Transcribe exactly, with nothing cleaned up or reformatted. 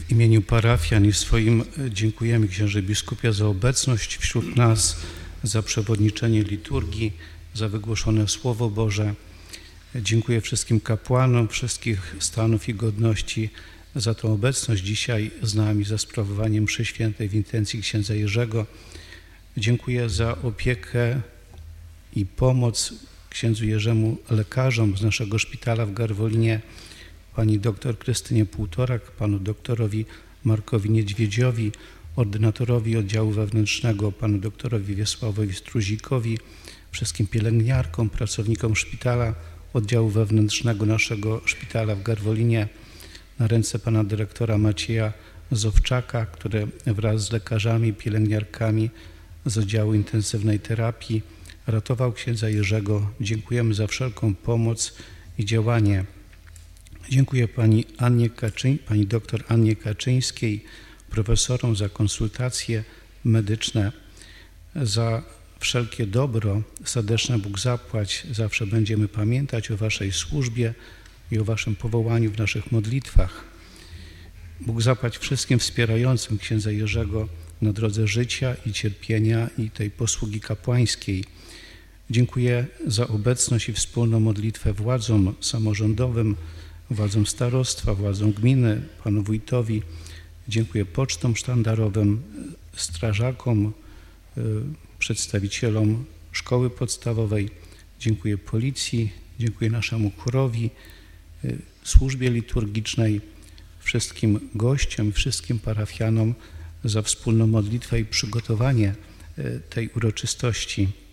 W imieniu parafian i swoim dziękujemy księże biskupie za obecność wśród nas, za przewodniczenie liturgii, za wygłoszone Słowo Boże. Dziękuję wszystkim kapłanom wszystkich stanów i godności za tą obecność dzisiaj z nami, za sprawowanie mszy świętej w intencji księdza Jerzego. Dziękuję za opiekę i pomoc księdzu Jerzemu lekarzom z naszego szpitala w Garwolinie, pani doktor Krystynie Półtorak, panu doktorowi Markowi Niedźwiedziowi, ordynatorowi oddziału wewnętrznego, panu doktorowi Wiesławowi Struzikowi, wszystkim pielęgniarkom, pracownikom szpitala, oddziału wewnętrznego naszego szpitala w Garwolinie, na ręce pana dyrektora Macieja Zowczaka, który wraz z lekarzami, pielęgniarkami z oddziału intensywnej terapii ratował księdza Jerzego. Dziękujemy za wszelką pomoc i działanie. Dziękuję pani Annie Kaczyń, pani doktor Annie Kaczyńskiej, profesorom za konsultacje medyczne, za wszelkie dobro. Serdeczne Bóg zapłać. Zawsze będziemy pamiętać o waszej służbie i o waszym powołaniu w naszych modlitwach. Bóg zapłać wszystkim wspierającym księdza Jerzego na drodze życia i cierpienia i tej posługi kapłańskiej. Dziękuję za obecność i wspólną modlitwę władzom samorządowym, władzom starostwa, władzom gminy, panu wójtowi. Dziękuję pocztom sztandarowym, strażakom, przedstawicielom szkoły podstawowej. Dziękuję policji, dziękuję naszemu chórowi, służbie liturgicznej, wszystkim gościom i wszystkim parafianom za wspólną modlitwę i przygotowanie tej uroczystości.